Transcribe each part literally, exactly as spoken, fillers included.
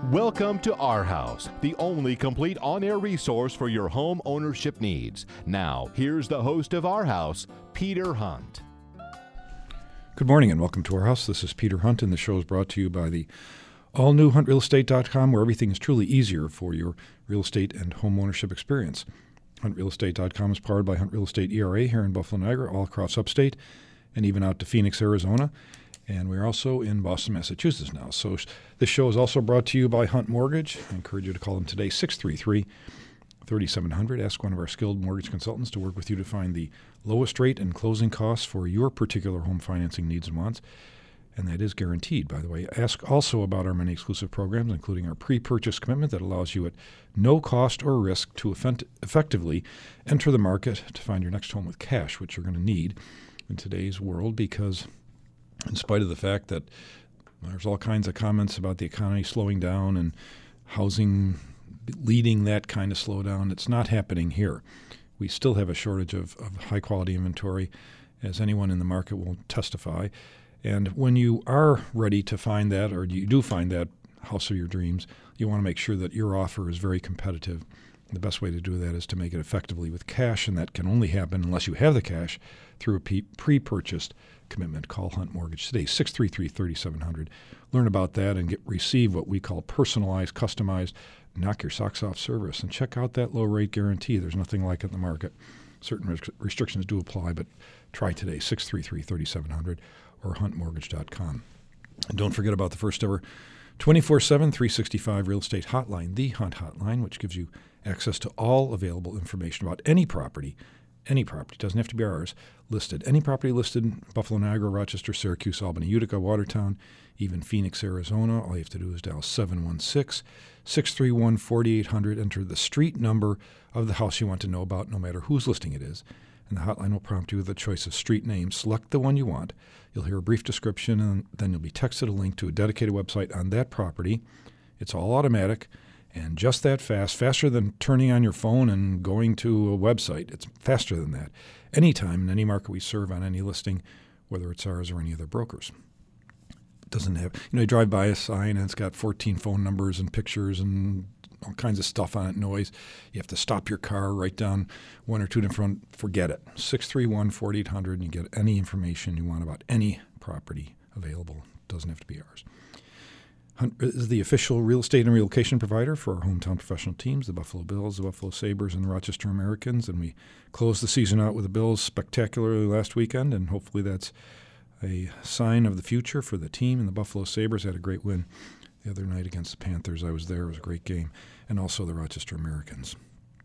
Welcome to Our House, the only complete on-air resource for your home ownership needs. Now, here's the host of Our House, Peter Hunt. Good morning and welcome to Our House. This is Peter Hunt, and the show is brought to you by the all-new hunt real estate dot com, where everything is truly easier for your real estate and home ownership experience. hunt real estate dot com is powered by Hunt Real Estate E R A here in Buffalo, Niagara, all across upstate, and even out to Phoenix, Arizona. And we're also in Boston, Massachusetts now. So this show is also brought to you by Hunt Mortgage. I encourage you to call them today, six three three, three seven zero zero. Ask one of our skilled mortgage consultants to work with you to find the lowest rate and closing costs for your particular home financing needs and wants. And that is guaranteed, by the way. Ask also about our many exclusive programs, including our pre-purchase commitment that allows you at no cost or risk to effect- effectively enter the market to find your next home with cash, which you're going to need in today's world, because in spite of the fact that there's all kinds of comments about the economy slowing down and housing leading that kind of slowdown, it's not happening here. We still have a shortage of, of high-quality inventory, as anyone in the market will testify. And when you are ready to find that, or you do find that house of your dreams, you want to make sure that your offer is very competitive. The best way to do that is to make it effectively with cash, and that can only happen unless you have the cash through a pre-purchased commitment. Call Hunt Mortgage today, six three three, three seven zero zero. Learn about that and get receive what we call personalized, customized, knock your socks off service. And check out that low rate guarantee. There's nothing like it in the market. Certain res- restrictions do apply, but try today, six three three, three seven zero zero or hunt mortgage dot com. And don't forget about the first ever twenty-four seven, three sixty-five real estate hotline, the Hunt Hotline, which gives you access to all available information about any property. Any property, doesn't have to be ours, listed. Any property listed in Buffalo, Niagara, Rochester, Syracuse, Albany, Utica, Watertown, even Phoenix, Arizona. All you have to do is dial seven one six, six three one, four eight zero zero, enter the street number of the house you want to know about, no matter whose listing it is. And the hotline will prompt you with a choice of street names. Select the one you want. You'll hear a brief description, and then you'll be texted a link to a dedicated website on that property. It's all automatic. And just that fast, faster than turning on your phone and going to a website. It's faster than that. Anytime in any market we serve on any listing, whether it's ours or any other brokers. It doesn't have, you know, you drive by a sign and it's got fourteen phone numbers and pictures and all kinds of stuff on it, noise. You have to stop your car, write down one or two different, forget it. six three one, four eight zero zero, and you get any information you want about any property available. It doesn't have to be ours. Hunt is the official real estate and relocation provider for our hometown professional teams, the Buffalo Bills, the Buffalo Sabres, and the Rochester Americans. And we closed the season out with the Bills spectacularly last weekend, and hopefully that's a sign of the future for the team. And the Buffalo Sabres had a great win the other night against the Panthers. I was there. It was a great game. And also the Rochester Americans.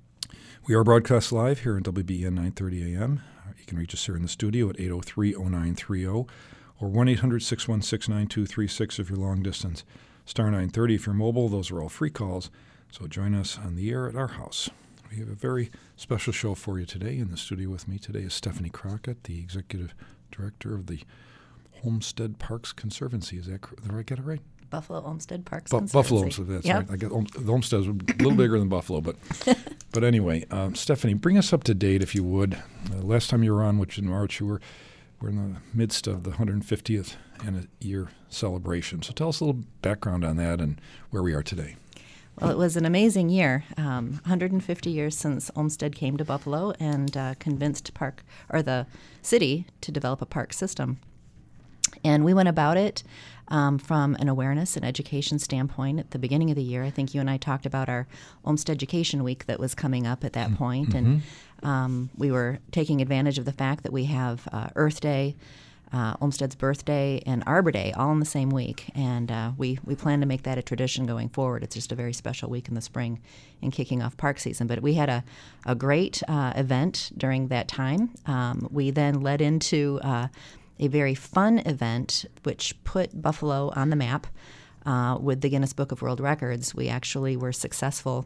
We are broadcast live here on W B N nine thirty A M. You can reach us here in the studio at eight oh three, oh nine three oh. or one eight hundred, six one six, nine two three six if you're long distance. Star nine thirty if you're mobile. Those are all free calls. So join us on the air at our house. We have a very special show for you today. In the studio with me today is Stephanie Crockett, the Executive Director of the Homestead Parks Conservancy. Is that correct? Did I get it right? Buffalo Homestead Parks Bu- Conservancy. Buffalo Homestead, that's yep. right. I get, the Homestead is a little bigger than Buffalo. But but anyway, um, Stephanie, bring us up to date if you would. Uh, last time you were on, which in March, you were We're in the midst of the one hundred fiftieth year celebration. So tell us a little background on that and where we are today. Well, it was an amazing year. Um, one hundred fifty years since Olmsted came to Buffalo and uh, convinced park or the city to develop a park system. And we went about it um, from an awareness and education standpoint at the beginning of the year. I think you and I talked about our Olmsted Education Week that was coming up at that point. Mm-hmm. And um, we were taking advantage of the fact that we have uh, Earth Day, uh, Olmsted's birthday, and Arbor Day all in the same week. And uh, we, we plan to make that a tradition going forward. It's just a very special week in the spring in kicking off park season. But we had a, a great uh, event during that time. Um, we then led into uh, a very fun event which put Buffalo on the map uh, with the Guinness Book of World Records. We actually were successful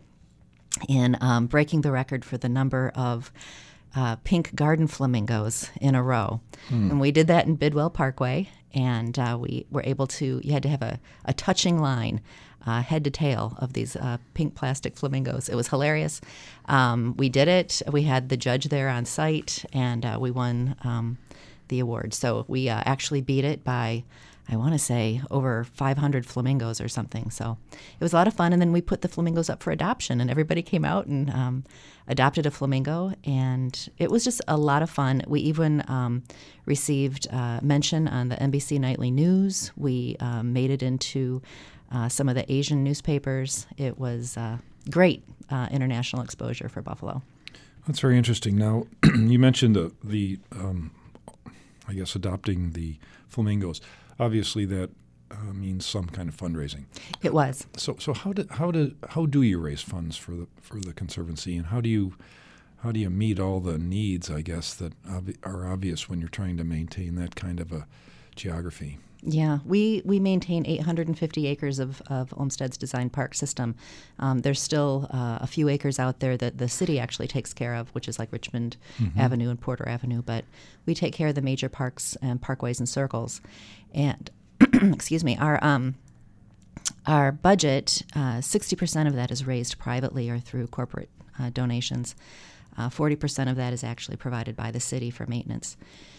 in um, breaking the record for the number of uh, pink garden flamingos in a row. Hmm. And we did that in Bidwell Parkway, and uh, we were able to, you had to have a, a touching line uh, head to tail of these uh, pink plastic flamingos. It was hilarious. Um, we did it. We had the judge there on site, and uh, we won um, the award. So we uh, actually beat it by I want to say, over five hundred flamingos or something. So it was a lot of fun. And then we put the flamingos up for adoption, and everybody came out and um, adopted a flamingo. And it was just a lot of fun. We even um, received uh, mention on the N B C Nightly News. We um, made it into uh, some of the Asian newspapers. It was uh, great uh, international exposure for buffalo. That's very interesting. Now, you mentioned the, the um, I guess, adopting the flamingos. Obviously, that uh, means some kind of fundraising. It was. So, so how do how do how do you raise funds for the for the Conservancy, and how do you how do you meet all the needs, I guess, that ob- are obvious when you're trying to maintain that kind of a geography? Yeah, we, we maintain eight hundred fifty acres of, of Olmsted's design park system. Um, there's still uh, a few acres out there that the city actually takes care of, which is like Richmond mm-hmm. Avenue and Porter Avenue, but we take care of the major parks and parkways and circles. And, excuse me, our um, our budget, uh, sixty percent of that is raised privately or through corporate uh, donations. Uh, forty percent of that is actually provided by the city for maintenance.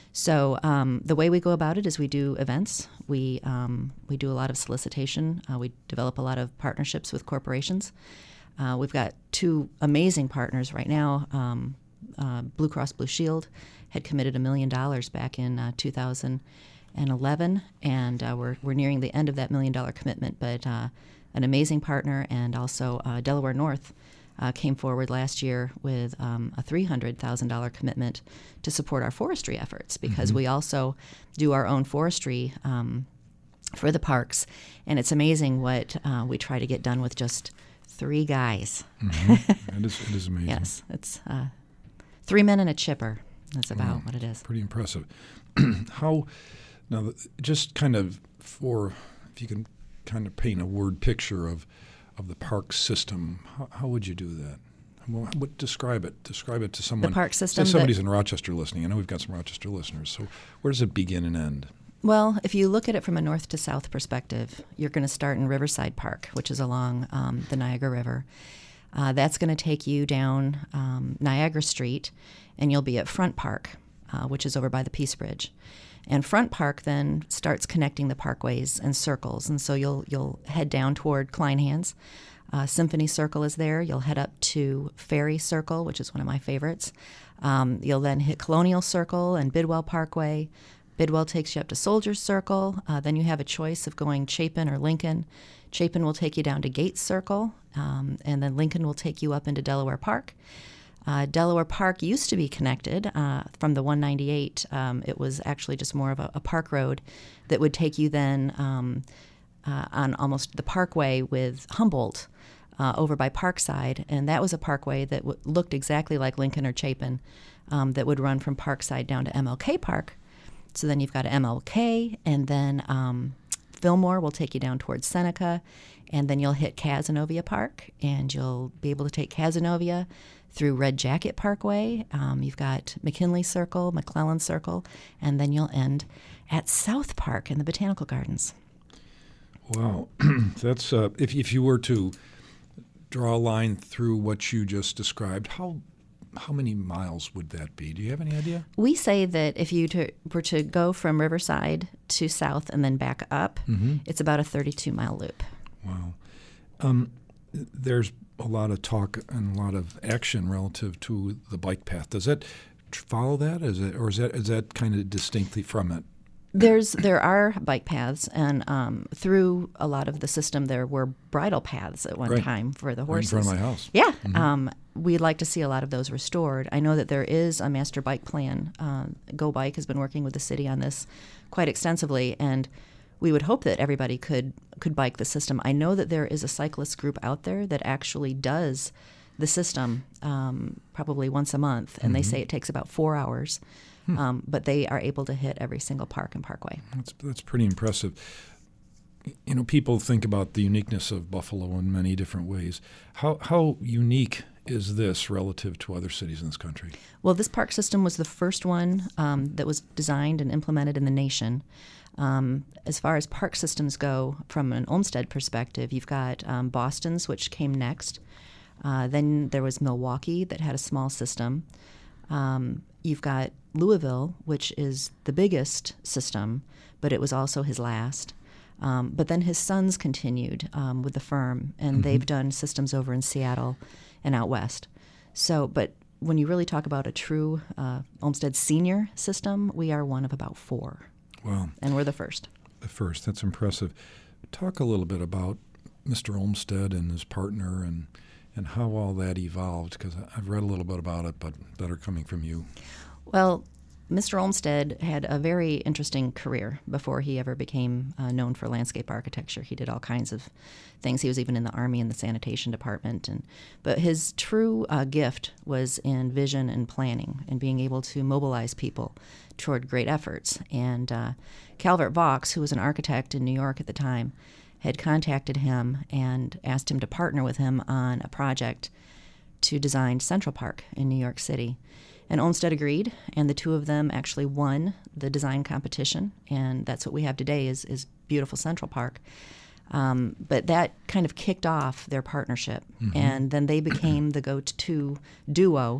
So um, the way we go about it is we do events. We um, we do a lot of solicitation. Uh, we develop a lot of partnerships with corporations. Uh, we've got two amazing partners right now. Um, uh, Blue Cross Blue Shield had committed a million dollars back in uh, two thousand eleven, and uh, we're we're nearing the end of that million dollar commitment. But uh, an amazing partner, and also uh, Delaware North Uh, came forward last year with um, a three hundred thousand dollars commitment to support our forestry efforts, because mm-hmm. we also do our own forestry um, for the parks. And it's amazing what uh, we try to get done with just three guys. Mm-hmm. it, is, it is amazing. Yes, it's uh, three men and a chipper. That's about wow. what it is. Pretty impressive. How, now, just kind of for, if you can kind of paint a word picture of of the park system, how, how would you do that? Well, what, describe it. Describe it to someone. The park system. Say somebody's in Rochester listening. I know we've got some Rochester listeners. So where does it begin and end? Well, if you look at it from a north to south perspective, you're going to start in Riverside Park, which is along um, the Niagara River. Uh, that's going to take you down um, Niagara Street, and you'll be at Front Park, uh, which is over by the Peace Bridge. And Front Park then starts connecting the parkways and circles, and so you'll you'll head down toward Kleinhans. Uh, Symphony Circle is there. You'll head up to Ferry Circle, which is one of my favorites. Um, you'll then hit Colonial Circle and Bidwell Parkway. Bidwell takes you up to Soldiers Circle. Uh, then you have a choice of going Chapin or Lincoln. Chapin will take you down to Gates Circle, um, and then Lincoln will take you up into Delaware Park. Uh, Delaware Park used to be connected uh, from the one ninety-eight. Um, it was actually just more of a, a park road that would take you then um, uh, on almost the parkway with Humboldt uh, over by Parkside. And that was a parkway that w- looked exactly like Lincoln or Chapin, um, that would run from Parkside down to M L K Park. So then you've got M L K, and then um, Fillmore will take you down towards Seneca, and then you'll hit Cazenovia Park, and you'll be able to take Cazenovia through Red Jacket Parkway. Um, you've got McKinley Circle, McClellan Circle, and then you'll end at South Park in the Botanical Gardens. Wow. That's uh, if, if you were to draw a line through what you just described, how how many miles would that be? Do you have any idea? We say that if you to, were to go from Riverside to south and then back up, mm-hmm. it's about a thirty-two mile loop. Wow. Um, there's a lot of talk and a lot of action relative to the bike path. Does that follow that? Is it, or is that is that kind of distinctly from it? There's there are bike paths, and um, through a lot of the system, there were bridle paths at one right. time for the right horses. in front of my house. Yeah, mm-hmm. um, we'd like to see a lot of those restored. I know that there is a master bike plan. Uh, Go Bike has been working with the city on this quite extensively, and we would hope that everybody could could bike the system. I know that there is a cyclist group out there that actually does the system um, probably once a month, and mm-hmm. they say it takes about four hours. Hmm. Um, but they are able to hit every single park and parkway. That's that's pretty impressive. You know, people think about the uniqueness of Buffalo in many different ways. How how unique is this relative to other cities in this country? Well, this park system was the first one um, that was designed and implemented in the nation. Um, as far as park systems go, from an Olmsted perspective, you've got um, Boston's, which came next. Uh, then there was Milwaukee that had a small system. Um, you've got Louisville, which is the biggest system, but it was also his last. Um, but then his sons continued um, with the firm, and mm-hmm. they've done systems over in Seattle and out west. So, but when you really talk about a true uh, Olmsted senior system, we are one of about four. Wow. And we're the first. The first. That's impressive. Talk a little bit about Mister Olmsted and his partner and and how all that evolved, because I've read a little bit about it, but better coming from you. Well, Mister Olmsted had a very interesting career before he ever became uh, known for landscape architecture. He did all kinds of things. He was even in the Army in the sanitation department. And but his true uh, gift was in vision and planning and being able to mobilize people toward great efforts. And uh, Calvert Vaux, who was an architect in New York at the time, had contacted him and asked him to partner with him on a project to design Central Park in New York City. And Olmsted agreed, and the two of them actually won the design competition, and that's what we have today is, is beautiful Central Park. Um, but that kind of kicked off their partnership, mm-hmm. and then they became the go-to duo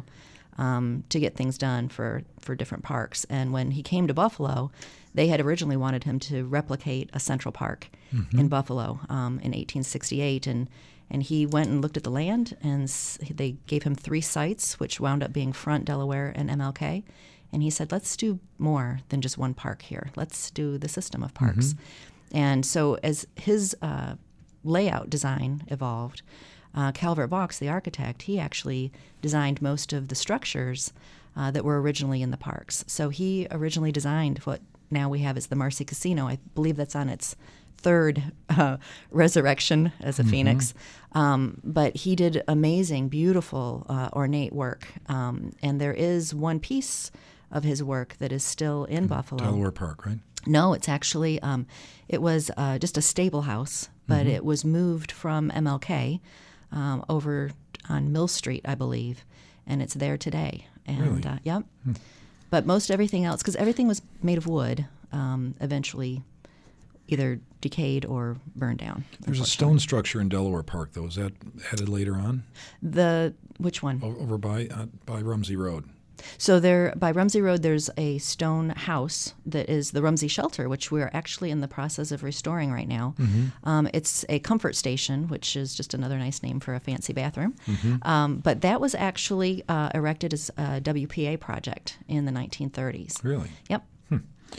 um, to get things done for, for different parks. And when he came to Buffalo, they had originally wanted him to replicate a Central Park mm-hmm. in Buffalo um, in eighteen sixty-eight, and And he went and looked at the land, and they gave him three sites, which wound up being Front, Delaware, and M L K. And he said, let's do more than just one park here. Let's do the system of parks. Mm-hmm. And so as his uh, layout design evolved, uh, Calvert Vaux, the architect, he actually designed most of the structures uh, that were originally in the parks. So he originally designed what now we have as the Marcy Casino. I believe that's on its third uh, resurrection as a mm-hmm. phoenix. Um, but he did amazing, beautiful, uh, ornate work. Um, and there is one piece of his work that is still in, in Buffalo. Delaware Park, right? No, it's actually, um, it was uh, just a stable house, but mm-hmm. it was moved from M L K um, over on Mill Street, I believe, and it's there today. And really? uh, yep. Hmm. But most everything else, because everything was made of wood, um, eventually either decayed or burned down. There's a stone structure in Delaware Park, though. Is that added later on? The which one? O- over by uh, by Rumsey Road. So there, by Rumsey Road, there's a stone house that is the Rumsey Shelter, which we're actually in the process of restoring right now. Mm-hmm. Um, it's a comfort station, which is just another nice name for a fancy bathroom. Mm-hmm. Um, but that was actually uh, erected as a W P A project in the nineteen thirties. Really? Yep. Hmm.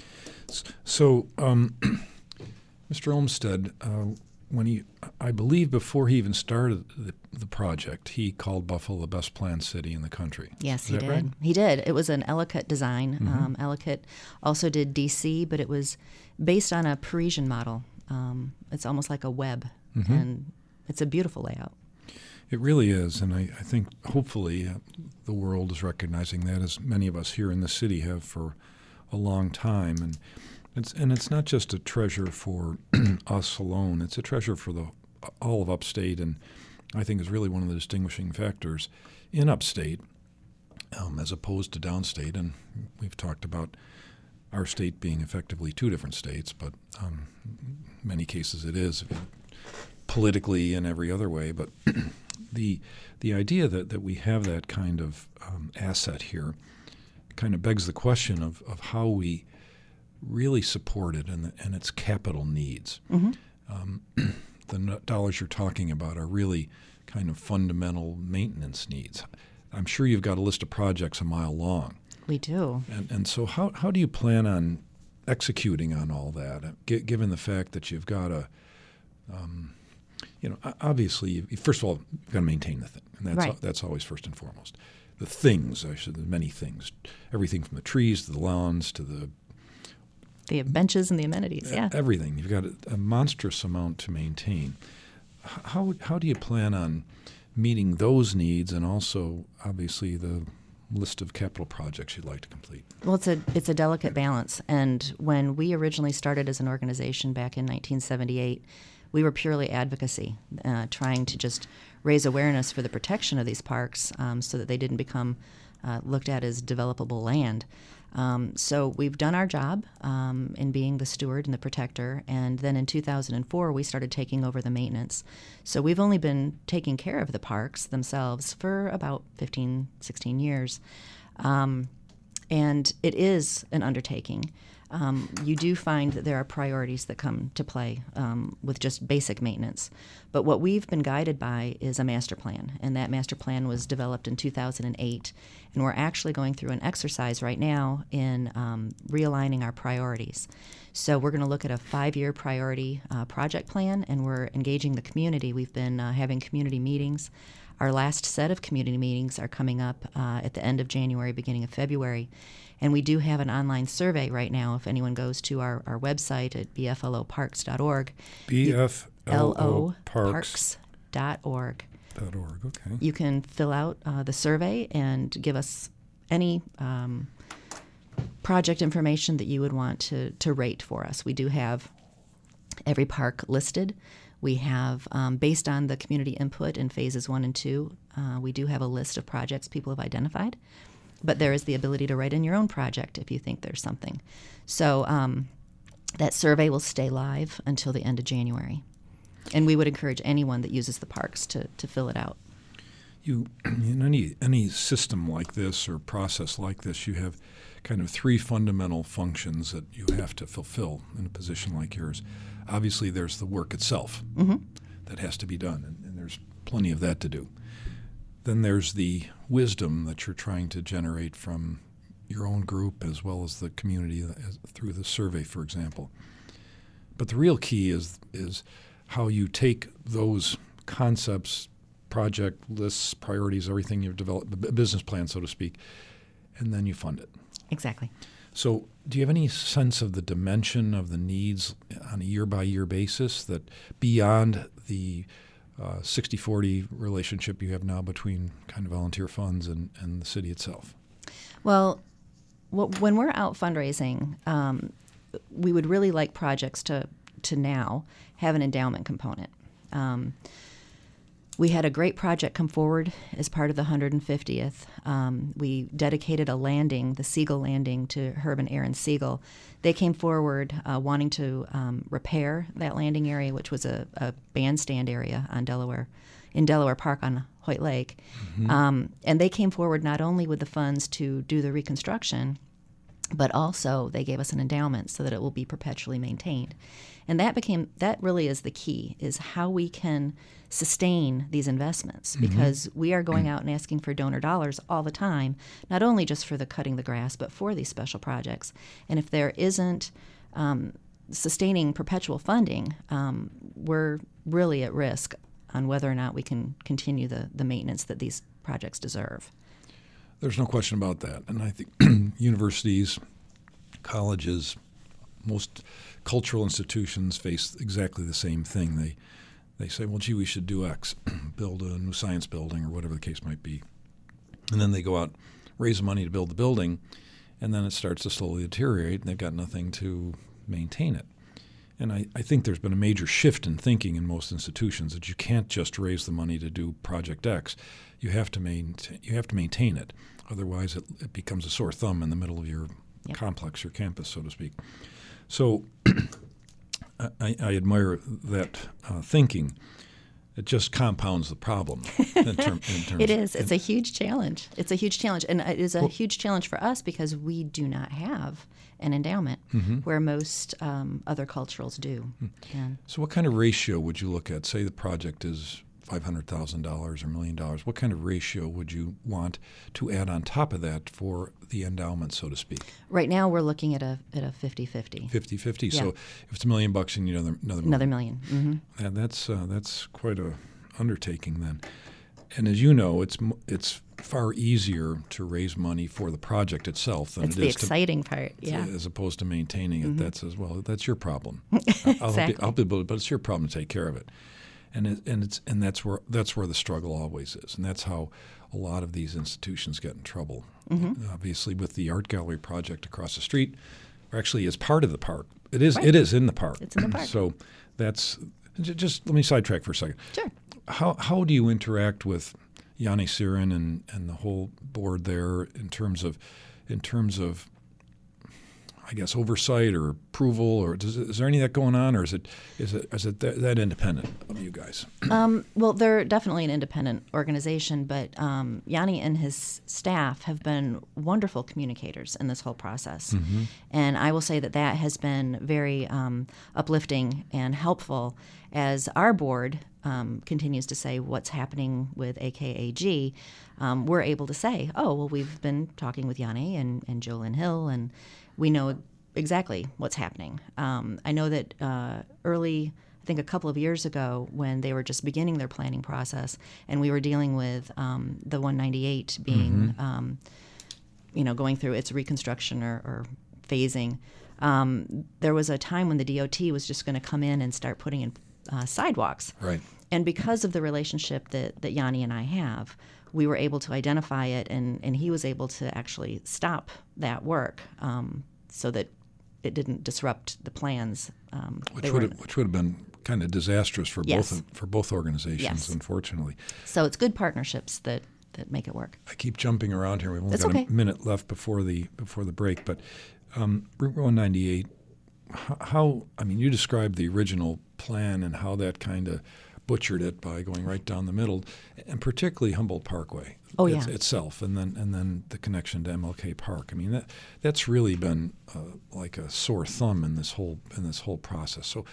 So, um, Mister Olmsted, uh, when he, I believe before he even started the, the project, he called Buffalo the best planned city in the country. Yes, Is he that did. Right? He did. It was an Ellicott design. Mm-hmm. Um, Ellicott also did D C, but it was based on a Parisian model. Um, it's almost like a web, mm-hmm. and it's a beautiful layout. It really is, and I, I think hopefully uh, the world is recognizing that, as many of us here in the city have for a long time. And It's, and it's not just a treasure for us alone. It's a treasure for the all of upstate, and I think is really one of the distinguishing factors in upstate um, as opposed to downstate. And we've talked about our state being effectively two different states, but um, in many cases it is, politically and every other way. But the the idea that, that we have that kind of um, asset here kind of begs the question of, of how we really support it and, the, and its capital needs. Mm-hmm. Um, the dollars you're talking about are really kind of fundamental maintenance needs. I'm sure you've got a list of projects a mile long. We do. And, and so how, how do you plan on executing on all that, g- given the fact that you've got to, um, you know, obviously, you, first of all, you've got to maintain the thing. And that's, right. al- that's always first and foremost. The things, I should, the many things, everything from the trees to the lawns to the The benches and the amenities, yeah. Everything. You've got a, a monstrous amount to maintain. How how do you plan on meeting those needs and also, obviously, the list of capital projects you'd like to complete? Well, it's a it's a delicate balance. And when we originally started as an organization back in nineteen seventy-eight, we were purely advocacy, uh, trying to just raise awareness for the protection of these parks um, so that they didn't become uh, looked at as developable land. Um, so we've done our job um, in being the steward and the protector, and then in two thousand four we started taking over the maintenance. So we've only been taking care of the parks themselves for about fifteen, sixteen years. Um, and it is an undertaking. Um, you do find that there are priorities that come to play um, with just basic maintenance. But what we've been guided by is a master plan, and that master plan was developed in two thousand eight, and we're actually going through an exercise right now in um, realigning our priorities. So we're going to look at a five-year priority uh, project plan, and we're engaging the community. We've been uh, having community meetings. Our last set of community meetings are coming up uh, at the end of January, beginning of February. And we do have an online survey right now. If anyone goes to our, our website at b f l o parks dot org, B F L O parks dot org, Dot org, okay. you can fill out uh, the survey and give us any um, project information that you would want to, to rate for us. We do have every park listed. We have, um, based on the community input in phases one and two, uh, we do have a list of projects people have identified. But there is the ability to write in your own project if you think there's something. So um, that survey will stay live until the end of January. And we would encourage anyone that uses the parks to, to fill it out. You, in any any system like this or process like this, you have kind of three fundamental functions that you have to fulfill in a position like yours. Obviously, there's the work itself Mm-hmm. that has to be done, and, and there's plenty of that to do. Then there's the wisdom that you're trying to generate from your own group as well as the community as, through the survey, for example. But the real key is is how you take those concepts, project lists, priorities, everything you've developed, a business plan, so to speak, and then you fund it. Exactly. So do you have any sense of the dimension of the needs on a year-by-year basis that beyond the uh, sixty forty relationship you have now between kind of volunteer funds and, and the city itself? Well, wh- when we're out fundraising, um, we would really like projects to, to now have an endowment component. Um, We had a great project come forward as part of the one hundred fiftieth. Um, we dedicated a landing, the Siegel Landing, to Herb and Aaron Siegel. They came forward uh, wanting to um, repair that landing area, which was a, a bandstand area on Delaware, in Delaware Park on Hoyt Lake. Mm-hmm. Um, and they came forward not only with the funds to do the reconstruction, but also they gave us an endowment so that it will be perpetually maintained. And that became that really is the key, is how we can sustain these investments, because mm-hmm. we are going out and asking for donor dollars all the time, not only just for the cutting the grass, but for these special projects. And if there isn't um, sustaining perpetual funding, um, we're really at risk on whether or not we can continue the, the maintenance that these projects deserve. There's no question about that. And I think universities, colleges, most cultural institutions face exactly the same thing. They they say, well, gee, we should do X, build a new science building or whatever the case might be. And then they go out, raise money to build the building, and then it starts to slowly deteriorate, and they've got nothing to maintain it. And I, I think there's been a major shift in thinking in most institutions that you can't just raise the money to do Project X. You have to maintain, you have to maintain it. Otherwise, it, it becomes a sore thumb in the middle of your yep. complex, your campus, so to speak. So I, I admire that uh, thinking. It just compounds the problem. In term, in terms it is. It's in, a huge challenge. It's a huge challenge. And it is a well, huge challenge for us because we do not have an endowment mm-hmm. where most um, other culturals do. Mm-hmm. So what kind of ratio would you look at? Say the project is five hundred thousand dollars or a million dollars. What kind of ratio would you want to add on top of that for the endowment, so to speak? Right now we're looking at a at a fifty-fifty. fifty-fifty. Yeah. So if it's a million bucks, you need another another million. Another million. Mm-hmm. And that's uh, that's quite a undertaking then. And as you know, it's it's far easier to raise money for the project itself than it's it the is exciting to, part, yeah. to, as opposed to maintaining it. Mm-hmm. That's as well. That's your problem. Exactly. I'll help you, I'll be able to, but it's your problem to take care of it. And it, and it's and that's where that's where the struggle always is, and that's how a lot of these institutions get in trouble. Mm-hmm. Obviously, with the art gallery project across the street, or actually as part of the park, it is right. it is in the park. It's in the park. So that's just let me sidetrack for a second. Sure. How how do you interact with Yanni Sirin and, and the whole board there in terms of in terms of I guess, oversight or approval, or does, is there any of that going on, or is it is it is it that, that independent of you guys? Um, well, they're definitely an independent organization, but um, Yanni and his staff have been wonderful communicators in this whole process. Mm-hmm. And I will say that that has been very um, uplifting and helpful as our board um, continues to say what's happening with A K A G. Um, we're able to say, oh, well, we've been talking with Yanni and, and Jolyn Hill, and we know exactly what's happening. Um, I know that uh, early, I think a couple of years ago, when they were just beginning their planning process, and we were dealing with um, the one ninety-eight being, mm-hmm. um, you know, going through its reconstruction or, or phasing, um, there was a time when the D O T was just going to come in and start putting in uh, sidewalks. Right. And because of the relationship that, that Yanni and I have, we were able to identify it, and, and he was able to actually stop that work um, so that it didn't disrupt the plans. Um, which would have, which would have been kind of disastrous for yes. both for both organizations, yes. unfortunately. So it's good partnerships that, that make it work. I keep jumping around here. We've only That's got okay. a minute left before the before the break, but um, Route one ninety-eight. How, how I mean, you described the original plan and how that kind of butchered it by going right down the middle, and particularly Humboldt Parkway oh, yeah. itself, and then and then the connection to M L K Park. I mean, that that's really been uh, like a sore thumb in this whole in this whole process. So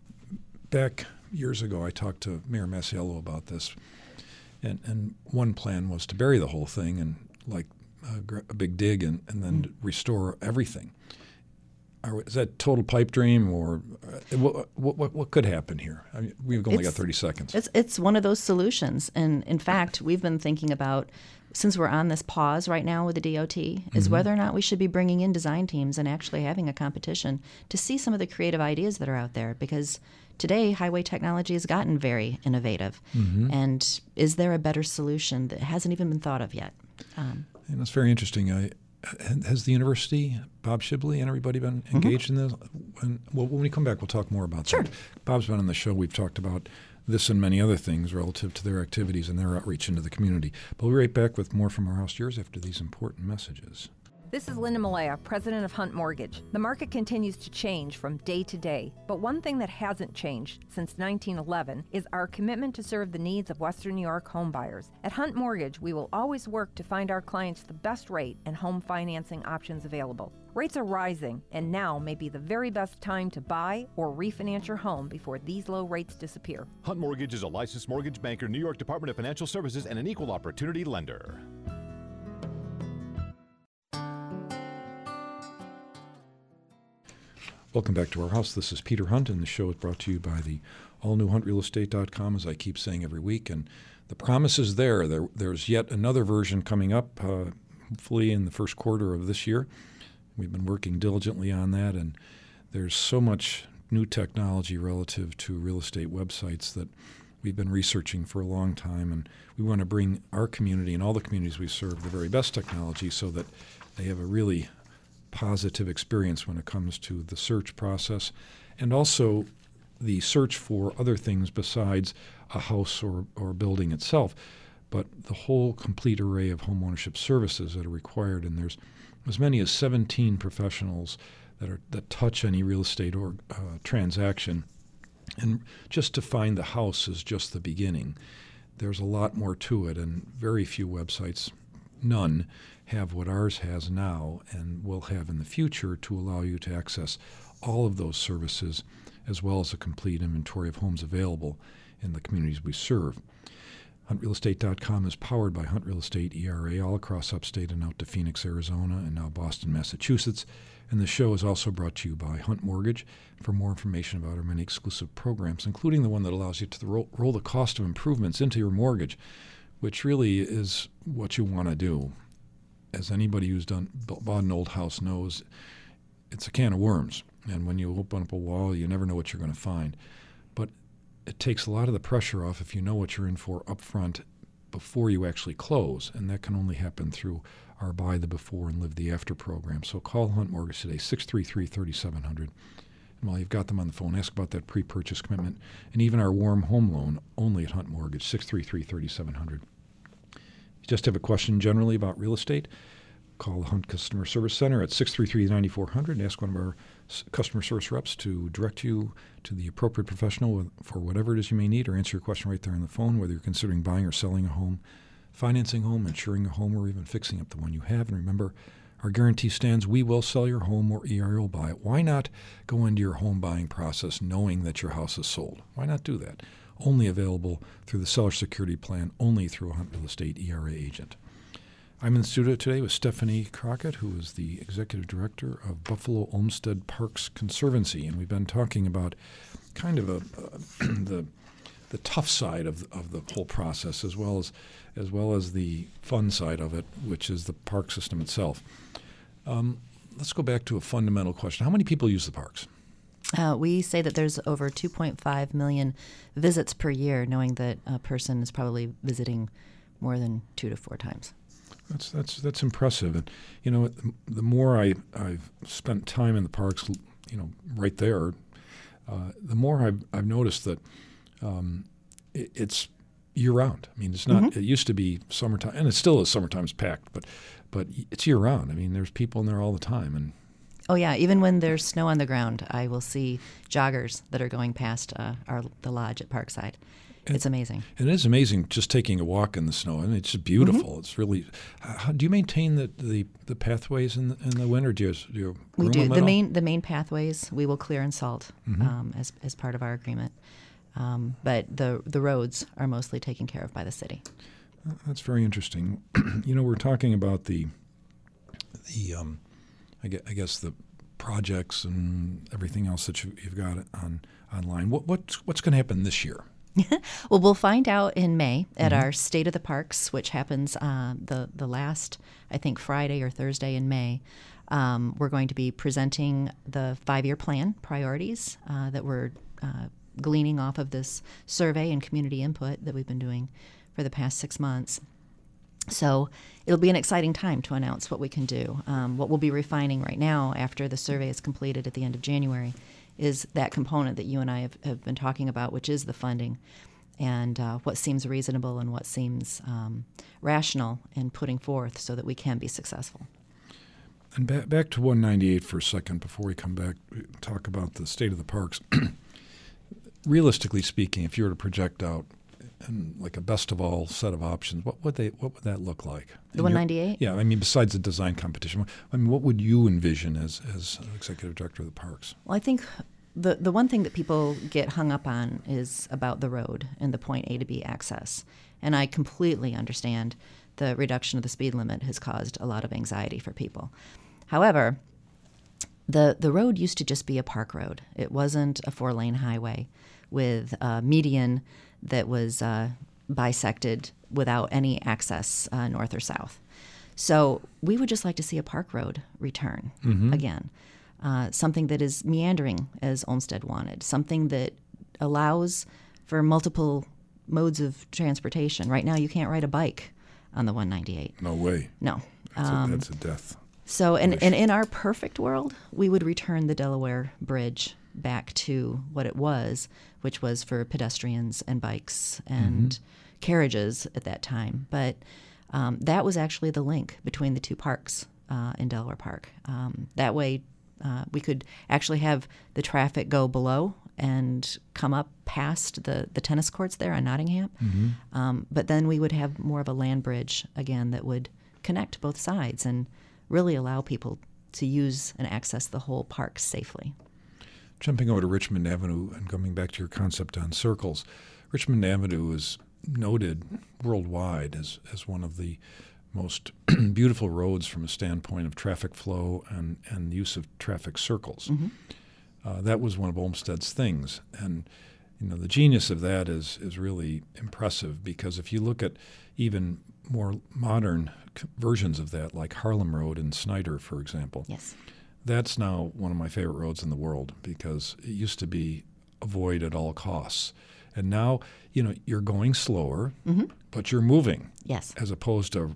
back years ago, I talked to Mayor Masiello about this, and and one plan was to bury the whole thing and like a, a big dig and, and then mm. restore everything. Are, is that total pipe dream, or uh, what, what what could happen here? I mean, we've only it's, got thirty seconds. It's it's one of those solutions, and in fact, we've been thinking about, since we're on this pause right now with the D O T, is mm-hmm. whether or not we should be bringing in design teams and actually having a competition to see some of the creative ideas that are out there. Because today, highway technology has gotten very innovative, mm-hmm. and is there a better solution that hasn't even been thought of yet? Um, and that's very interesting. I. Has the university, Bob Shibley, and everybody been engaged mm-hmm. in this? When, well, when we come back, we'll talk more about sure. that. Bob's been on the show. We've talked about this and many other things relative to their activities and their outreach into the community. But we'll be right back with more from Our House Yours after these important messages. This is Linda Malaya, president of Hunt Mortgage. The market continues to change from day to day, but one thing that hasn't changed since nineteen eleven is our commitment to serve the needs of Western New York home buyers. At Hunt Mortgage, we will always work to find our clients the best rate and home financing options available. Rates are rising, and now may be the very best time to buy or refinance your home before these low rates disappear. Hunt Mortgage is a licensed mortgage banker, New York Department of Financial Services, and an equal opportunity lender. Welcome back to Our House. This is Peter Hunt, and the show is brought to you by the all new hunt real estate dot com, as I keep saying every week. And the promise is there. there there's yet another version coming up, uh, hopefully in the first quarter of this year. We've been working diligently on that, and there's so much new technology relative to real estate websites that we've been researching for a long time, and we want to bring our community and all the communities we serve the very best technology so that they have a really positive experience when it comes to the search process and also the search for other things besides a house or, or building itself, but the whole complete array of home ownership services that are required. And there's as many as seventeen professionals that are that touch any real estate or uh, transaction. And just to find the house is just the beginning. There's a lot more to it, and very few websites, none, have what ours has now and will have in the future to allow you to access all of those services as well as a complete inventory of homes available in the communities we serve. Hunt Real Estate dot com is powered by Hunt Real Estate E R A all across upstate and out to Phoenix, Arizona, and now Boston, Massachusetts. And the show is also brought to you by Hunt Mortgage. For more information about our many exclusive programs, including the one that allows you to roll, roll the cost of improvements into your mortgage, which really is what you want to do. As anybody who's done bought an old house knows, it's a can of worms. And when you open up a wall, you never know what you're going to find. But it takes a lot of the pressure off if you know what you're in for up front before you actually close. And that can only happen through our Buy the Before and Live the After program. So call Hunt Mortgage today, six three three, three seven zero zero. And while you've got them on the phone, ask about that pre-purchase commitment and even our warm home loan only at Hunt Mortgage, six three three, three seven zero zero. Just have a question generally about real estate, call the Hunt Customer Service Center at six three three, nine four zero zero and ask one of our s- customer service reps to direct you to the appropriate professional with, for whatever it is you may need, or answer your question right there on the phone, whether you're considering buying or selling a home, financing a home, insuring a home, or even fixing up the one you have. And remember, our guarantee stands: we will sell your home, or E R O will buy it. Why not go into your home buying process knowing that your house is sold? Why not do that? Only available through the Seller Security Plan, only through a Hunt Real Estate E R A agent. I'm in the studio today with Stephanie Crockett, who is the Executive Director of Buffalo Olmsted Parks Conservancy, and we've been talking about kind of a, uh, the the tough side of of the whole process, as well as as well as the fun side of it, which is the park system itself. Um, let's go back to a fundamental question. How many people use the parks? Uh, we say that there's over two point five million visits per year, knowing that a person is probably visiting more than two to four times. That's that's that's impressive. And you know, the, the more I I've spent time in the parks, you know, right there, uh, the more I've I've noticed that um, it, it's year round. I mean, it's not. Mm-hmm. It used to be summertime, and it still is summertime's packed, but but it's year round. I mean, there's people in there all the time, and oh yeah, even when there's snow on the ground, I will see joggers that are going past uh, our the lodge at Parkside. And, it's amazing. And it is amazing just taking a walk in the snow. I mean, it's just beautiful. Mm-hmm. It's really. How, do you maintain the, the, the pathways in the, in the winter? Do you, do you we do them the at main all? the main pathways we will clear and salt mm-hmm. um, as as part of our agreement. Um, but the the roads are mostly taken care of by the city. That's very interesting. You know, we're talking about the the um, I guess, I guess the projects and everything else that you, you've got on online. What what's what's going to happen this year? Well, we'll find out in May at mm-hmm. our State of the Parks, which happens uh, the the last, I think, Friday or Thursday in May. Um, we're going to be presenting the five-year plan priorities uh, that we're uh, gleaning off of this survey and community input that we've been doing for the past six months. So it'll be an exciting time to announce what we can do. Um, what we'll be refining right now after the survey is completed at the end of January is that component that you and I have, have been talking about, which is the funding and uh, what seems reasonable and what seems um, rational in putting forth so that we can be successful. And back, back to one ninety-eight for a second before we come back talk about the state of the parks. Realistically speaking, if you were to project out and like a best of all set of options, what would they what would that look like? The one ninety-eight? Yeah, I mean, besides the design competition, I mean, what would you envision as as executive director of the parks? Well, I think the the one thing that people get hung up on is about the road and the point A to B access, and I completely understand the reduction of the speed limit has caused a lot of anxiety for people. However, the the road used to just be a park road. It wasn't a four-lane highway with a median that was uh, bisected without any access uh, north or south. So we would just like to see a park road return mm-hmm. again, uh, something that is meandering as Olmsted wanted, something that allows for multiple modes of transportation. Right now you can't ride a bike on the one ninety-eight. No way. No. That's, Um, a, that's a death. So, and, and in our perfect world, we would return the Delaware Bridge back to what it was, which was for pedestrians and bikes and mm-hmm. carriages at that time. But um, that was actually the link between the two parks uh, in Delaware Park. Um, that way, uh, we could actually have the traffic go below and come up past the, the tennis courts there on Nottingham. Mm-hmm. Um, but then we would have more of a land bridge, again, that would connect both sides and really allow people to use and access the whole park safely. Jumping over to Richmond Avenue and coming back to your concept on circles, Richmond Avenue is noted worldwide as, as one of the most beautiful roads from a standpoint of traffic flow and, and use of traffic circles. Mm-hmm. Uh, that was one of Olmsted's things. And you know, the genius of that is is really impressive, because if you look at even more modern c- versions of that, like Harlem Road in Snyder, for example, yes, that's now one of my favorite roads in the world, because it used to be avoid at all costs. And now, you know, you're going slower, mm-hmm. but you're moving. Yes. As opposed to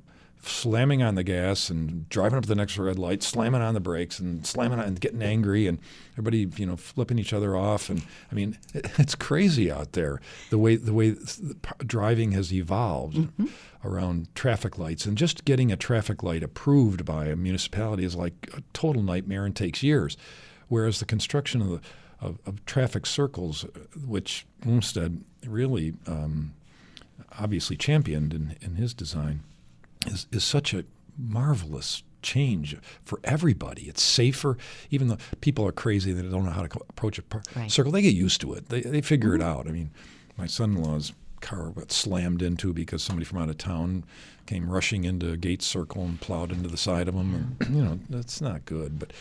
slamming on the gas and driving up to the next red light, slamming on the brakes and slamming on and getting angry, and everybody, you know, flipping each other off. And I mean, it, it's crazy out there the way the way driving has evolved mm-hmm. around traffic lights, and just getting a traffic light approved by a municipality is like a total nightmare and takes years. Whereas the construction of the of, of traffic circles, which Olmsted really um, obviously championed in, in his design, is, is such a marvelous change for everybody. It's safer, even though people are crazy that they don't know how to co- approach a par- right. circle. They get used to it. They they figure mm-hmm. it out. I mean, my son-in-law's car got slammed into because somebody from out of town came rushing into Gates Circle and plowed into the side of him. And, you know, that's not good, but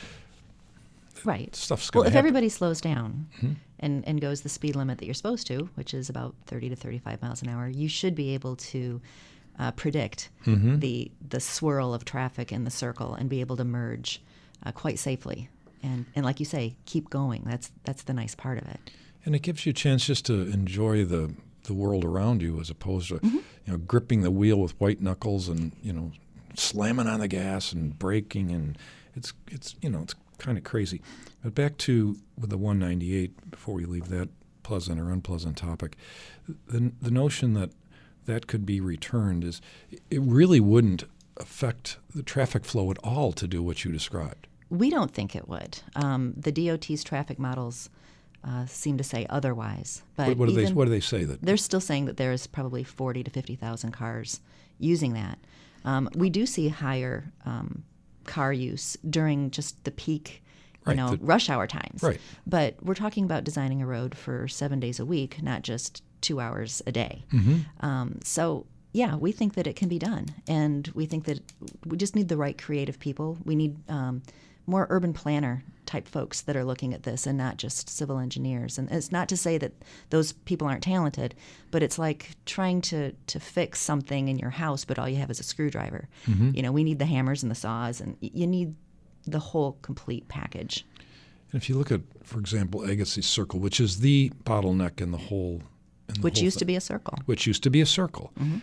right. stuff's Well, going to if happen. everybody slows down mm-hmm. and, and goes the speed limit that you're supposed to, which is about thirty to thirty-five miles an hour, you should be able to uh, predict mm-hmm. the the swirl of traffic in the circle and be able to merge uh, quite safely. And and like you say, keep going. That's that's the nice part of it. And it gives you a chance just to enjoy the, the world around you, as opposed to mm-hmm. you know gripping the wheel with white knuckles and you know slamming on the gas and braking, and it's it's you know it's kind of crazy. But back to with the one ninety-eight, before we leave that pleasant or unpleasant topic, the the notion that that could be returned is it really wouldn't affect the traffic flow at all to do what you described. We don't think it would. Um, the D O T's traffic models uh, seem to say otherwise. But What, what do even, they what do they say that they're still saying that there's probably forty to fifty thousand cars using that. Um, we do see higher um, car use during just the peak, you Right, know, the- rush hour times. Right. But we're talking about designing a road for seven days a week, not just two hours a day. Mm-hmm. Um, so, yeah, we think that it can be done. And we think that we just need the right creative people. We need um, more urban planner type folks that are looking at this and not just civil engineers. And it's not to say that those people aren't talented, but it's like trying to, to fix something in your house, but all you have is a screwdriver. Mm-hmm. You know, we need the hammers and the saws, and y- you need the whole complete package. And if you look at, for example, Agassiz Circle, which is the bottleneck in the whole, in the Which whole used to thing, be a circle. which used to be a circle. Mm-hmm.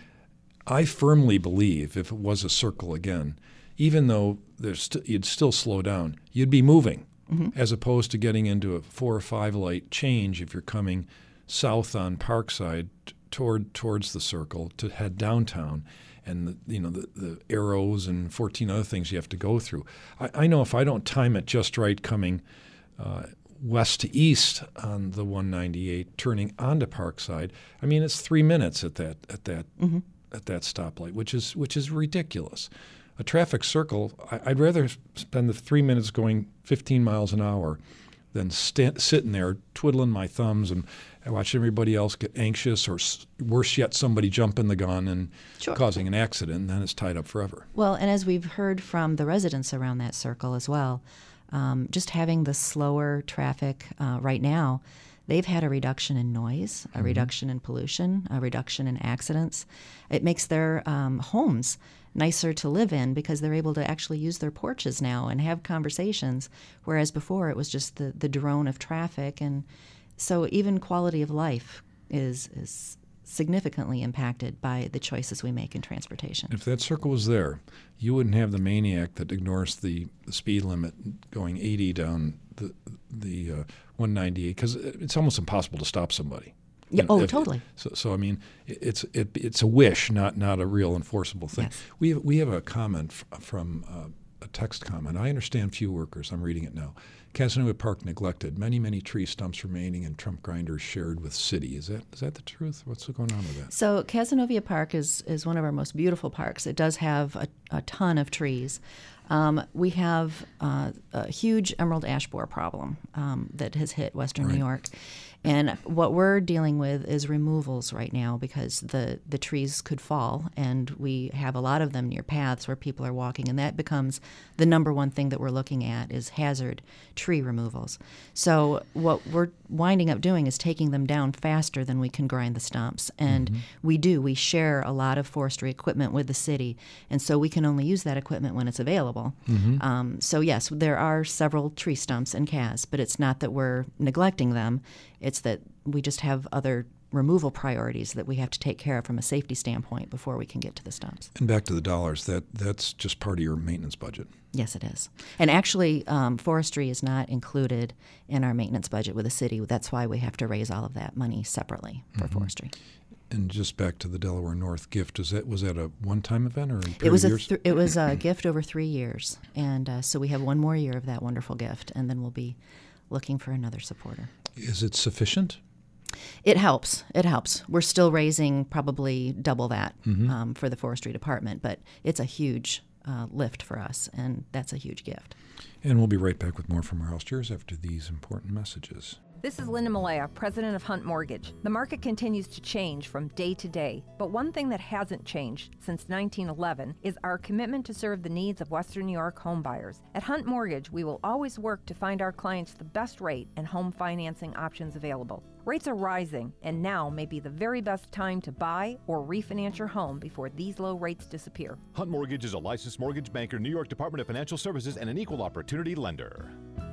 I firmly believe if it was a circle again, even though there's st- you'd still slow down, you'd be moving, Mm-hmm. as opposed to getting into a four or five light change if you're coming south on Parkside t- toward towards the circle to head downtown, and the, you know the, the arrows and fourteen other things you have to go through. I, I know if I don't time it just right coming uh, west to east on the one ninety-eight, turning onto Parkside, I mean it's three minutes at that at that Mm-hmm. at that stoplight, which is which is ridiculous. A traffic circle, I, I'd rather spend the three minutes going fifteen miles an hour than st- sitting there twiddling my thumbs and, and watching everybody else get anxious, or s- worse yet, somebody jumping the gun and Sure. causing an accident, and then it's tied up forever. Well, and as we've heard from the residents around that circle as well, um, just having the slower traffic uh, right now, they've had a reduction in noise, a Mm-hmm. reduction in pollution, a reduction in accidents. It makes their um, homes nicer to live in because they're able to actually use their porches now and have conversations, whereas before it was just the, the drone of traffic. And so even quality of life is is significantly impacted by the choices we make in transportation. If that circle was there, you wouldn't have the maniac that ignores the, the speed limit going eighty down the the uh, one ninety-eight, because it's almost impossible to stop somebody. Yeah, You know, oh, if- totally. So, so I mean, it- it's it, it's a wish, not not a real enforceable thing. Yes. We have, we have a comment f- from uh, a text comment. I understand few workers. I'm reading it now. Casanova Park neglected. Many many tree stumps remaining and trunk grinders shared with city. Is that is that the truth? What's going on with that? So Casanova Park is, is one of our most beautiful parks. It does have a, a ton of trees. Um, we have uh, a huge emerald ash borer problem um, that has hit Western Right. New York. And what we're dealing with is removals right now because the, the trees could fall, and we have a lot of them near paths where people are walking, and that becomes the number one thing that we're looking at is hazard tree removals. So what we're winding up doing is taking them down faster than we can grind the stumps. And Mm-hmm. we do. We share a lot of forestry equipment with the city, and so we can only use that equipment when it's available. Mm-hmm. Um, so yes, there are several tree stumps in C A S, but it's not that we're neglecting them. It's that we just have other removal priorities that we have to take care of from a safety standpoint before we can get to the stumps. And back to the dollars, that that's just part of your maintenance budget. Yes, it is. And actually, um, forestry is not included in our maintenance budget with the city. That's why we have to raise all of that money separately for mm-hmm. forestry. And just back to the Delaware North gift, is that was that a one-time event or in it was a years? Th- it was a gift over three years, and uh, so we have one more year of that wonderful gift, and then we'll be looking for another supporter. Is it sufficient? It helps. It helps. We're still raising probably double that mm-hmm. um, for the forestry department, but it's a huge uh, lift for us, and that's a huge gift. And we'll be right back with more from our house chairs after these important messages. This is Linda Malaya, president of Hunt Mortgage. The market continues to change from day to day, but one thing that hasn't changed since nineteen eleven is our commitment to serve the needs of Western New York homebuyers. At Hunt Mortgage, we will always work to find our clients the best rate and home financing options available. Rates are rising, and now may be the very best time to buy or refinance your home before these low rates disappear. Hunt Mortgage is a licensed mortgage banker, New York Department of Financial Services, and an equal opportunity lender.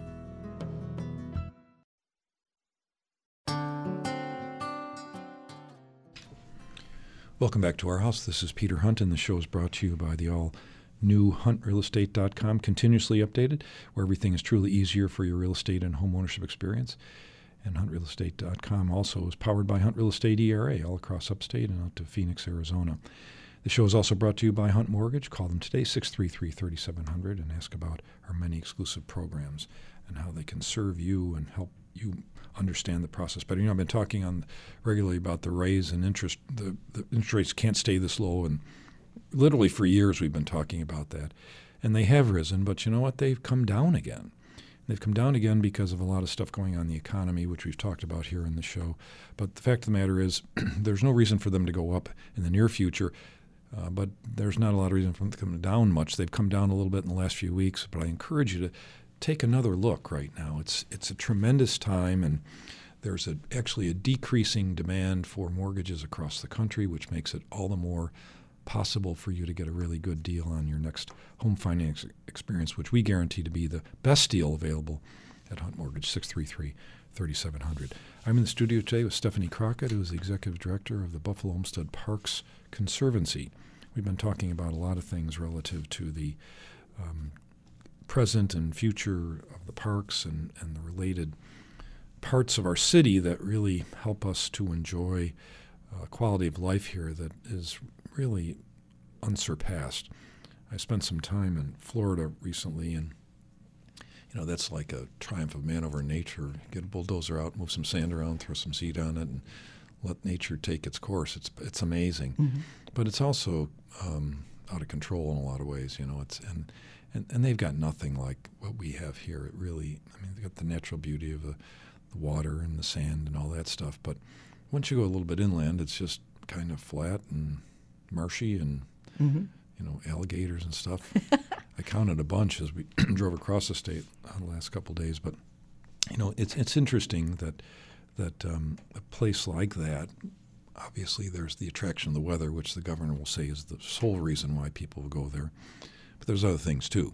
Welcome back to our house. This is Peter Hunt, and the show is brought to you by the all-new hunt real estate dot com, continuously updated, where everything is truly easier for your real estate and home ownership experience. And hunt real estate dot com also is powered by Hunt Real Estate E R A, all across upstate and out to Phoenix, Arizona. The show is also brought to you by Hunt Mortgage. Call them today, six three three, three seven zero zero, and ask about our many exclusive programs and how they can serve you and help you understand the process better. You know, I've been talking on regularly about the raise in interest. The, the interest rates can't stay this low, and literally for years we've been talking about that. And they have risen, but you know what? They've come down again. They've come down again because of a lot of stuff going on in the economy, which we've talked about here in the show. But the fact of the matter is there's no reason for them to go up in the near future, uh, but there's not a lot of reason for them to come down much. They've come down a little bit in the last few weeks, but I encourage you to take another look right now. It's it's a tremendous time, and there's a, actually a decreasing demand for mortgages across the country, which makes it all the more possible for you to get a really good deal on your next home finance experience, which we guarantee to be the best deal available at Hunt Mortgage, six three three, three seven zero zero. I'm in the studio today with Stephanie Crockett, who is the Executive Director of the Buffalo Homestead Parks Conservancy. We've been talking about a lot of things relative to the um, present and future of the parks and, and the related parts of our city that really help us to enjoy a quality of life here that is really unsurpassed. I spent some time in Florida recently, and you know, that's like a triumph of man over nature. Get a bulldozer out, move some sand around, throw some seed on it, and let nature take its course. It's it's amazing. Mm-hmm. But it's also um, out of control in a lot of ways, you know. It's and And, and they've got nothing like what we have here. It really, I mean, they've got the natural beauty of the, the water and the sand and all that stuff. But once you go a little bit inland, it's just kind of flat and marshy and, mm-hmm. you know, alligators and stuff. I counted a bunch as we drove across the state uh, the last couple of days. But, you know, it's it's interesting that, that um, a place like that, obviously there's the attraction of the weather, which the governor will say is the sole reason why people will go there. But there's other things, too,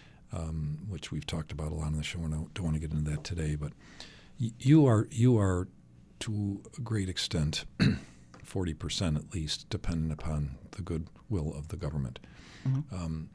um, which we've talked about a lot on the show, and I don't want to get into that today. But y- you are, you are to a great extent, forty percent at least, dependent upon the goodwill of the government. Mm-hmm. Um,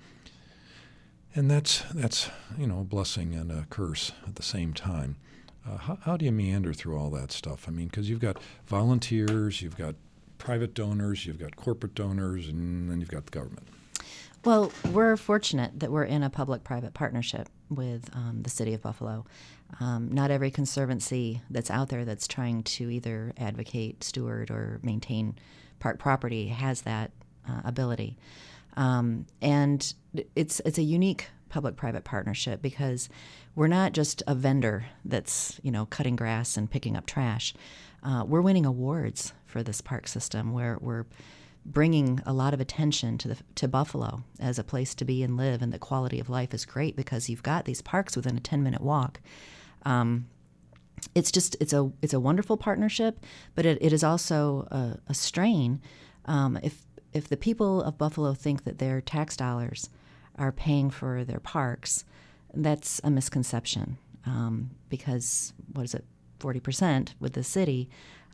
and that's, that's, you know, a blessing and a curse at the same time. Uh, how, how do you meander through all that stuff? I mean, because you've got volunteers, you've got private donors, you've got corporate donors, and then you've got the government. Well, we're fortunate that we're in a public-private partnership with um, the City of Buffalo. Um, not every conservancy that's out there that's trying to either advocate, steward, or maintain park property has that uh, ability. Um, and it's it's a unique public-private partnership because we're not just a vendor that's, you know, cutting grass and picking up trash. Uh, we're winning awards for this park system where we're bringing a lot of attention to the to Buffalo as a place to be and live, and the quality of life is great because you've got these parks within a ten minute walk. Um, it's just it's a it's a wonderful partnership, but it, it is also a, a strain. Um, if if the people of Buffalo think that their tax dollars are paying for their parks, that's a misconception. Um, because what is it, forty percent with the city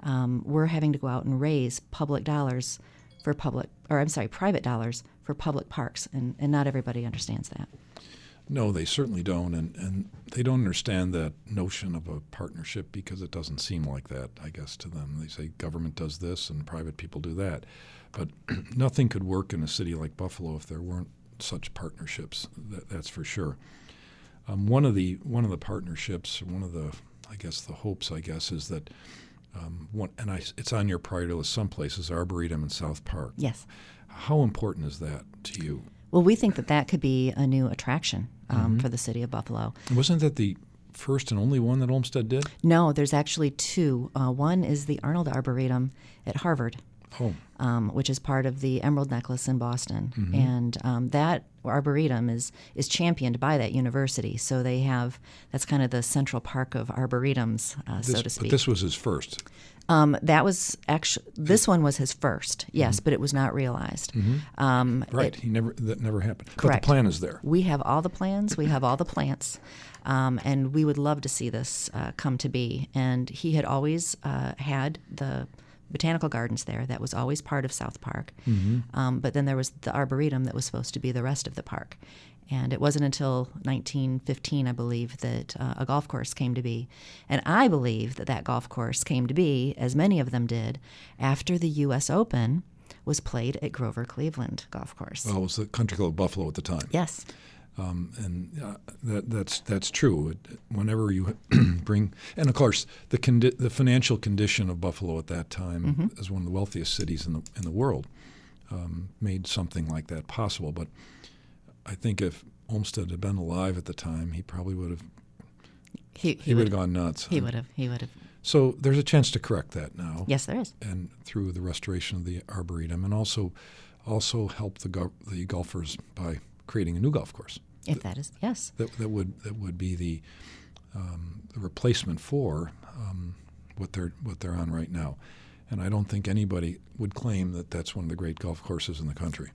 um, we're having to go out and raise public dollars for public, or I'm sorry, private dollars for public parks, and, and not everybody understands that. No, they certainly don't, and, and they don't understand that notion of a partnership because it doesn't seem like that, I guess, to them. They say government does this and private people do that. But nothing could work in a city like Buffalo if there weren't such partnerships, that, that's for sure. Um, one of the one of the partnerships, one of the, I guess, the hopes, I guess, is that, um, one, and I, it's on your priority list some places, Arboretum and South Park. Yes. How important is that to you? Well, we think that that could be a new attraction um, Mm-hmm. for the city of Buffalo. Wasn't that the first and only one that Olmsted did? No, there's actually two. Uh, one is the Arnold Arboretum at Harvard, Oh, um, which is part of the Emerald Necklace in Boston. Mm-hmm. And um, that arboretum is is championed by that university. So they have, that's kind of the central park of arboretums, uh, this, so to speak. But this was his first. Um, that was actually, this one was his first, yes, but it was not realized. Um, Right. it- he never that never happened. Correct. But the plan is there. We have all the plans, we have all the plants, um, and we would love to see this uh, come to be. And he had always uh, had the botanical gardens there. That was always part of South Park. Um, but then there was the Arboretum that was supposed to be the rest of the park. And it wasn't until nineteen fifteen, I believe, that uh, a golf course came to be. And I believe that that golf course came to be, as many of them did, after the U S Open was played at Grover Cleveland Golf Course. Well, it was the Country Club Buffalo at the time. Yes. Um, and uh, that, that's that's true. It, whenever you bring, and of course, the condi- the financial condition of Buffalo at that time, Mm-hmm. as one of the wealthiest cities in the in the world, um, made something like that possible. But I think if Olmsted had been alive at the time, he probably would have He, he, he would would have gone nuts. He would have. He would have. So there's a chance to correct that now. Yes, there is. And through the restoration of the Arboretum, and also also help the go- the golfers by creating a new golf course. If that is, yes. That, that would that would be the, um, the replacement for um, what they're what they're on right now, and I don't think anybody would claim that that's one of the great golf courses in the country.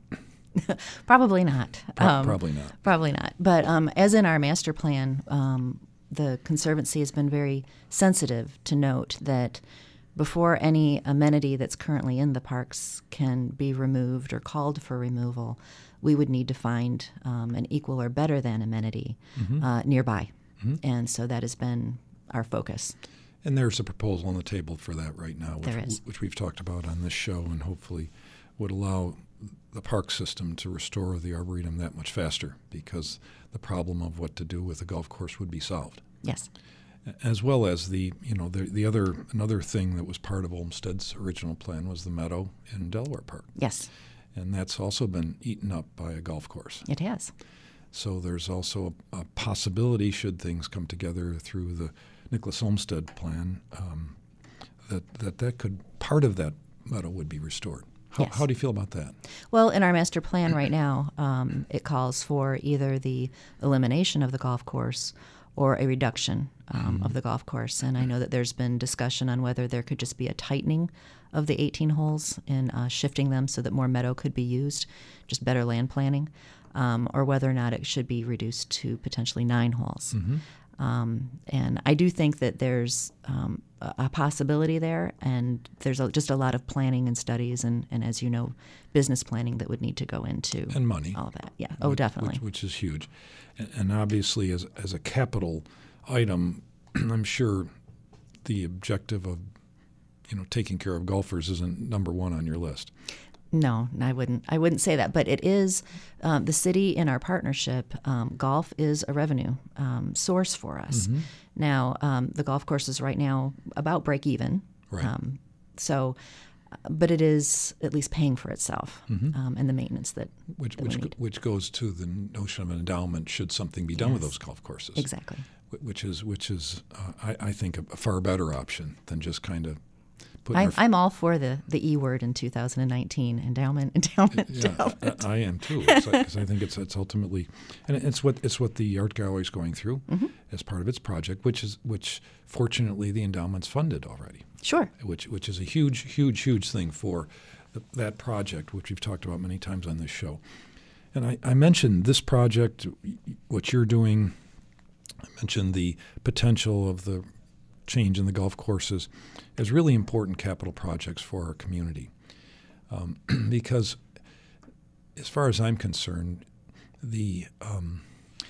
Probably not. Pro- probably not. Probably not. But um, as in our master plan, um, the Conservancy has been very sensitive to note that before any amenity that's currently in the parks can be removed or called for removal, we would need to find um, an equal or better than amenity Mm-hmm. uh, nearby. And so that has been our focus. And there's a proposal on the table for that right now, which, There is. which we've talked about on this show, and hopefully would allow the park system to restore the Arboretum that much faster, because the problem of what to do with the golf course would be solved. Yes. As well as the, you know, the, the other another thing that was part of Olmsted's original plan was the meadow in Delaware Park, Yes, and that's also been eaten up by a golf course. it has. So there's also a, a possibility, should things come together through the Nicholas Olmsted plan, um, that, that that could part of that meadow would be restored. How, Yes. how do you feel about that? Well, in our master plan right now, um, it calls for either the elimination of the golf course or a reduction um, of the golf course. And I know that there's been discussion on whether there could just be a tightening of the eighteen holes and uh, shifting them so that more meadow could be used, just better land planning, um, or whether or not it should be reduced to potentially nine holes. Um, and I do think that there's um, a a possibility there, and there's a, just a lot of planning and studies, and, and as you know, business planning that would need to go into And money. all of that. Yeah. Oh, which- definitely. Which, which is huge. And, and obviously, as, as a capital item, I'm sure the objective of, you know, taking care of golfers isn't number one on your list. No, I wouldn't. I wouldn't say that. But it is um, the city in our partnership. Um, golf is a revenue um, source for us. Mm-hmm. Now, um, the golf course is right now about break even. Right. Um, so, uh, but it is at least paying for itself um, and the maintenance that, Which that which we go- need. which goes to the notion of an endowment. Should something be done with Yes. those golf courses? Exactly. Wh- Which is which is uh, I, I think a, a far better option than just kind of putting. I'm, our f- I'm all for the, the E word in two thousand nineteen, endowment, endowment, yeah, endowment. I, I am too, because I think it's it's ultimately, and it's what it's what the art gallery is going through Mm-hmm. as part of its project, which is which fortunately the endowment's funded already. Sure. which which is a huge, huge, huge thing for the, that project, which we've talked about many times on this show. And I, I mentioned this project, what you're doing. I mentioned the potential of the change in the golf courses as really important capital projects for our community. Um, because as far as I'm concerned, the um,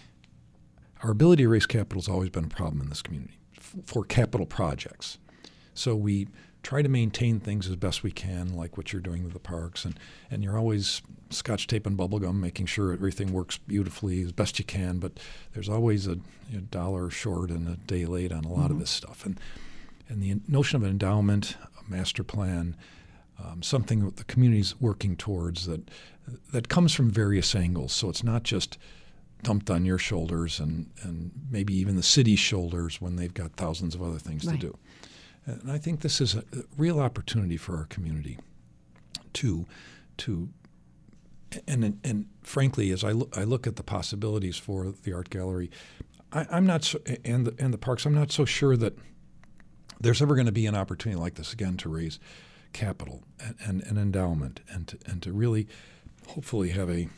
our ability to raise capital has always been a problem in this community f- for capital projects. So we try to maintain things as best we can, like what you're doing with the parks, and, and you're always scotch tape and bubble gum, making sure everything works beautifully as best you can, but there's always a you know, dollar short and a day late on a lot mm-hmm. of this stuff. And and the notion of an endowment, a master plan, um, something that the community's working towards that that comes from various angles. So it's not just dumped on your shoulders and, and maybe even the city's shoulders when they've got thousands of other things right. to do. And I think this is a real opportunity for our community to, to, and and frankly, as I look, I look at the possibilities for the art gallery, I, I'm not so, and the, and the parks. I'm not so sure that there's ever going to be an opportunity like this again to raise capital and, and an endowment and to, and to really, hopefully, have a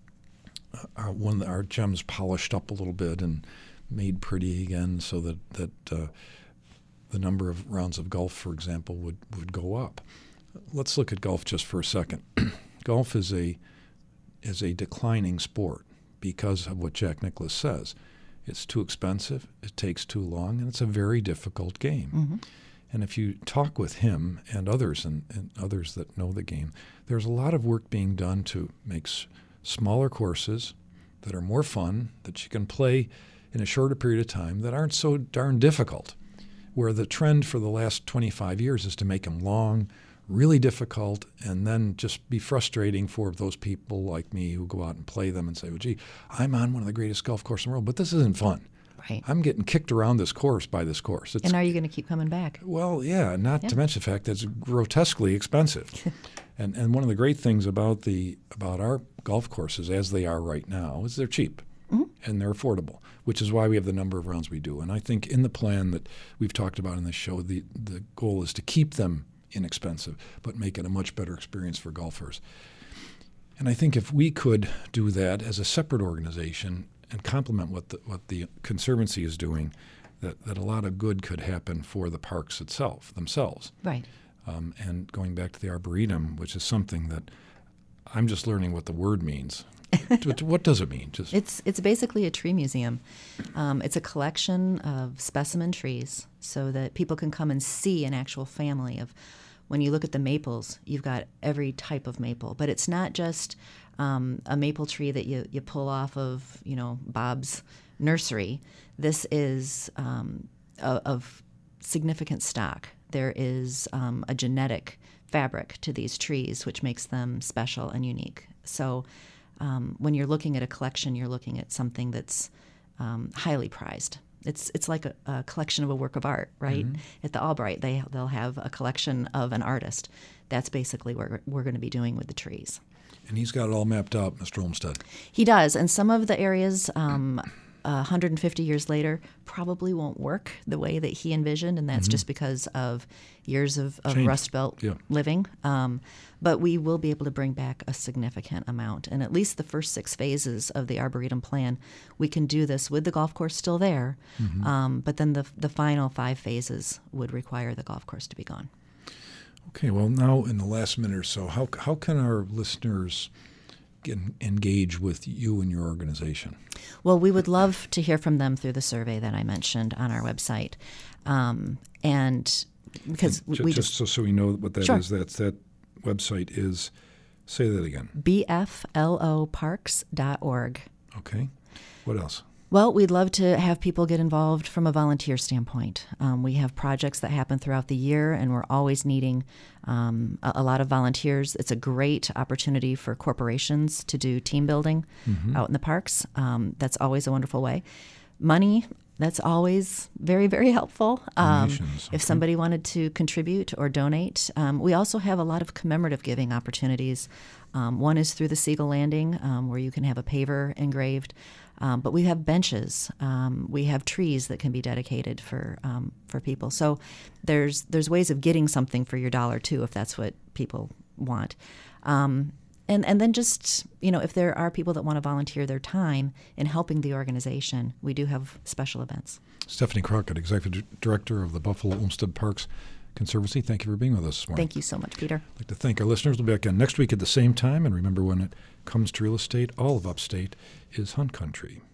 uh, one our gems polished up a little bit and made pretty again, so that that. Uh, the number of rounds of golf, for example, would, would go up. Let's look at golf just for a second. Golf is a is a declining sport because of what Jack Nicklaus says. It's too expensive, it takes too long, and it's a very difficult game. Mm-hmm. And if you talk with him and others and, and others that know the game, there's a lot of work being done to make s- smaller courses that are more fun, that you can play in a shorter period of time, that aren't so darn difficult. Where the trend for the last twenty-five years is to make them long, really difficult, and then just be frustrating for those people like me who go out and play them and say, well, gee, I'm on one of the greatest golf courses in the world, but this isn't fun. Right. I'm getting kicked around this course by this course. It's, and are you going to keep coming back? Well, yeah, not yeah. to mention the fact that it's grotesquely expensive. and and one of the great things about the about our golf courses, as they are right now, is they're cheap. Mm-hmm. And they're affordable, which is why we have the number of rounds we do. And I think in the plan that we've talked about in this show, the, the goal is to keep them inexpensive, but make it a much better experience for golfers. And I think if we could do that as a separate organization and complement what the, what the Conservancy is doing, that, that a lot of good could happen for the parks itself, themselves. Right. Um, and going back to the Arboretum, which is something that I'm just learning what the word means. What does it mean? Just It's it's basically a tree museum. Um, it's a collection of specimen trees so that people can come and see an actual family of. When you look at the maples, you've got every type of maple, but it's not just um, a maple tree that you, you pull off of, you know, Bob's nursery. This is um, a, of significant stock. There is um, a genetic fabric to these trees, which makes them special and unique. So. Um, when you're looking at a collection, you're looking at something that's um, highly prized. It's it's like a, a collection of a work of art, right? Mm-hmm. At the Albright, they they'll have a collection of an artist. That's basically what we're, we're going to be doing with the trees. And he's got it all mapped out, Mister Olmsted. He does, and some of the areas, um, uh, one hundred fifty years later, probably won't work the way that he envisioned, and that's mm-hmm. just because of years of, of Rust Belt yeah. living. Um, but we will be able to bring back a significant amount. And at least the first six phases of the Arboretum plan, we can do this with the golf course still there. Mm-hmm. Um, but then the the final five phases would require the golf course to be gone. Okay, well, now in the last minute or so, how how can our listeners get, engage with you and your organization? Well, we would love to hear from them through the survey that I mentioned on our website. Um, and because and we just, just... so, so we know what that sure. is, that's that website is, say that again. B F L O parks dot org. Okay. What else? Well, we'd love to have people get involved from a volunteer standpoint. Um, we have projects that happen throughout the year, and we're always needing um, a, a lot of volunteers. It's a great opportunity for corporations to do team building mm-hmm. out in the parks. Um, that's always a wonderful way. Money, that's always very, very helpful. Um, okay. If somebody wanted to contribute or donate. Um, we also have a lot of commemorative giving opportunities. Um, one is through the Siegel Landing, um, where you can have a paver engraved. Um, but we have benches. Um, we have trees that can be dedicated for um, for people. So there's there's ways of getting something for your dollar too, if that's what people want. Um, and, and then just, you know, if there are people that want to volunteer their time in helping the organization, we do have special events. Stephanie Crockett, Executive Director of the Buffalo Olmsted Parks Conservancy, thank you for being with us this morning. Thank you so much, Peter. I'd like to thank our listeners. We'll be back again next week at the same time. And remember, when it comes to real estate, all of upstate is Hunt Country.